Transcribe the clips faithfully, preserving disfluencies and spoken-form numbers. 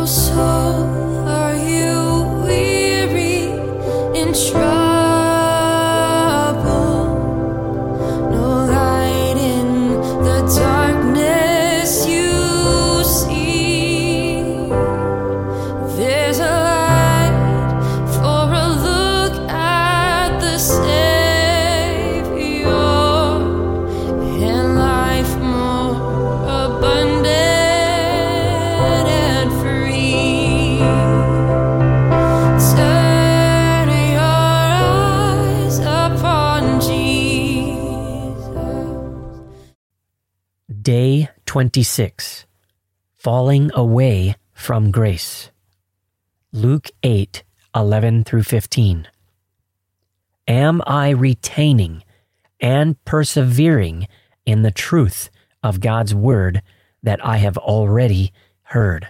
soul, are you weary in trouble? No light in the darkness you see. There's a light for a look at the Savior, and life more abundant and free. Turn your eyes upon Jesus. Day twenty-six. Falling Away from Grace. Luke eight, eleven through fifteen. Am I retaining and persevering in the truth of God's word that I have already heard?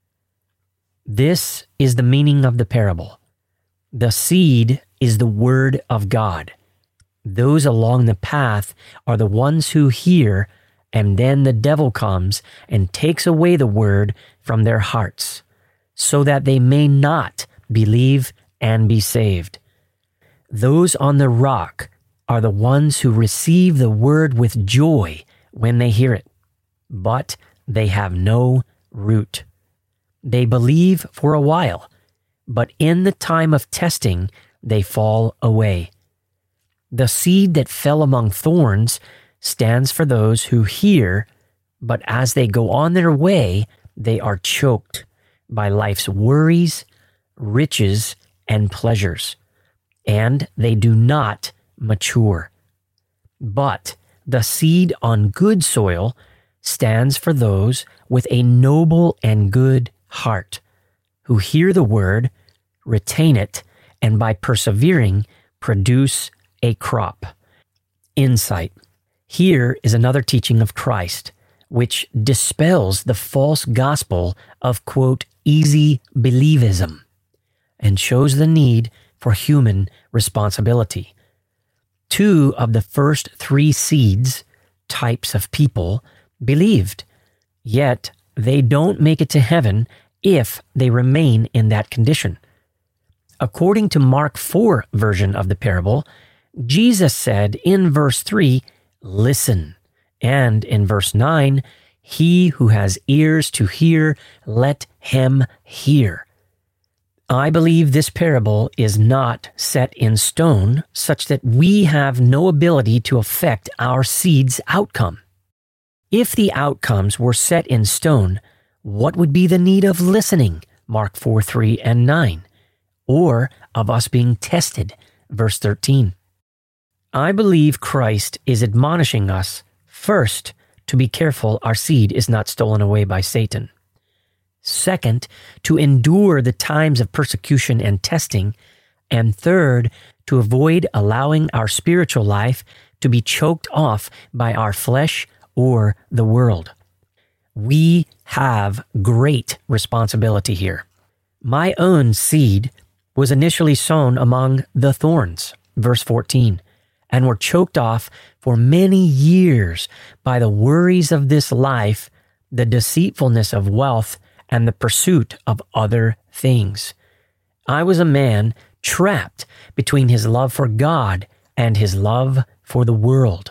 This is the meaning of the parable. The seed is the word of God. Those along the path are the ones who hear, and then the devil comes and takes away the word from their hearts, so that they may not believe and be saved. Those on the rock are the ones who receive the word with joy when they hear it, but they have no root. They believe for a while, but in the time of testing, they fall away. The seed that fell among thorns stands for those who hear, but as they go on their way, they are choked by life's worries, riches, and pleasures, and they do not mature. But the seed on good soil stands for those with a noble and good heart, who hear the word, retain it, and by persevering, produce a crop. Insight. Here is another teaching of Christ, which dispels the false gospel of, quote, easy believism, and shows the need for human responsibility. Two of the first three seeds, types of people, believed, yet they don't make it to heaven if they remain in that condition. According to Mark four version of the parable, Jesus said in verse three, listen, and in verse nine, he who has ears to hear, let him hear. I believe this parable is not set in stone, such that we have no ability to affect our seed's outcome. If the outcomes were set in stone, what would be the need of listening, Mark four, three, and nine, or of us being tested, verse thirteen? I believe Christ is admonishing us, first, to be careful our seed is not stolen away by Satan. Second, to endure the times of persecution and testing. And third, to avoid allowing our spiritual life to be choked off by our flesh or the world. We have great responsibility here. My own seed was initially sown among the thorns, verse fourteen, and were choked off for many years by the worries of this life, the deceitfulness of wealth, and the pursuit of other things. I was a man trapped between his love for God and his love for the world.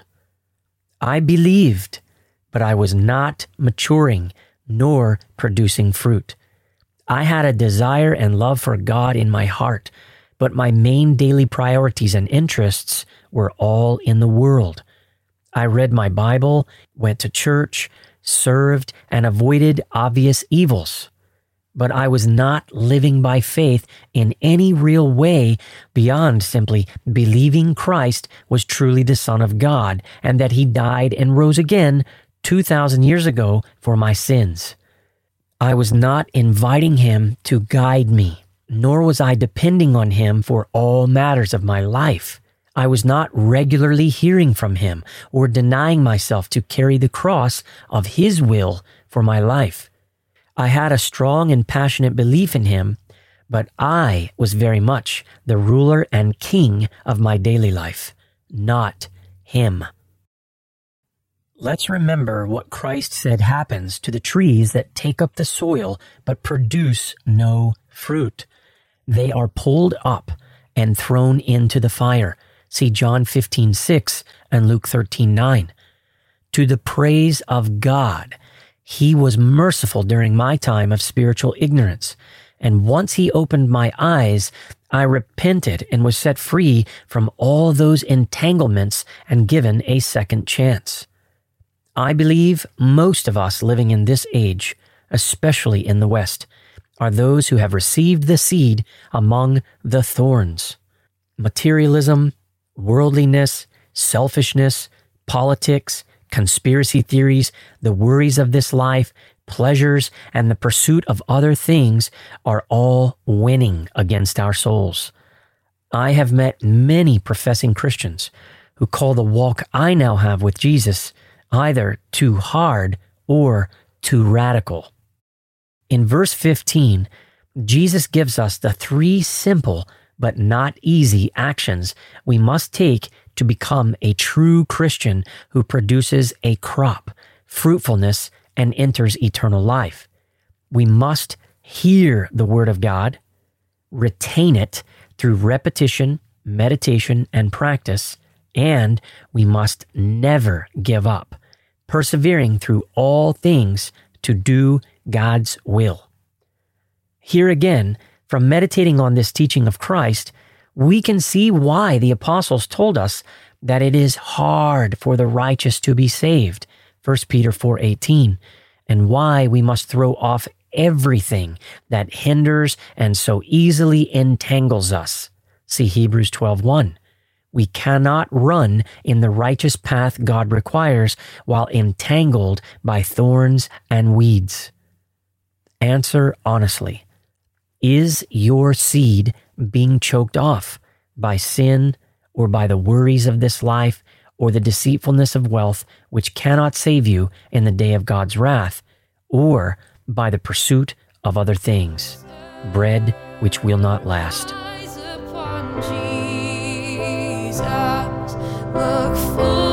I believed, but I was not maturing nor producing fruit. I had a desire and love for God in my heart, but my main daily priorities and interests were all in the world. I read my Bible, went to church, served, and avoided obvious evils. But I was not living by faith in any real way beyond simply believing Christ was truly the Son of God and that he died and rose again two thousand years ago for my sins. I was not inviting him to guide me, nor was I depending on him for all matters of my life. I was not regularly hearing from him or denying myself to carry the cross of his will for my life. I had a strong and passionate belief in him, but I was very much the ruler and king of my daily life, not him. Let's remember what Christ said happens to the trees that take up the soil but produce no fruit. They are pulled up and thrown into the fire. See John fifteen six and Luke thirteen nine. To the praise of God, He was merciful during my time of spiritual ignorance. And once He opened my eyes, I repented and was set free from all those entanglements and given a second chance. I believe most of us living in this age, especially in the West, are those who have received the seed among the thorns. Materialism, worldliness, selfishness, politics, conspiracy theories, the worries of this life, pleasures, and the pursuit of other things are all winning against our souls. I have met many professing Christians who call the walk I now have with Jesus either too hard or too radical. In verse fifteen, Jesus gives us the three simple but not easy actions we must take to become a true Christian who produces a crop, fruitfulness, and enters eternal life. We must hear the Word of God, retain it through repetition, meditation, and practice, and we must never give up, persevering through all things to do God's will. Here again, from meditating on this teaching of Christ, we can see why the apostles told us that it is hard for the righteous to be saved, First Peter four eighteen, and why we must throw off everything that hinders and so easily entangles us. See Hebrews twelve one. We cannot run in the righteous path God requires while entangled by thorns and weeds. Answer honestly. Is your seed being choked off by sin or by the worries of this life or the deceitfulness of wealth which cannot save you in the day of God's wrath, or by the pursuit of other things, bread which will not last? Look for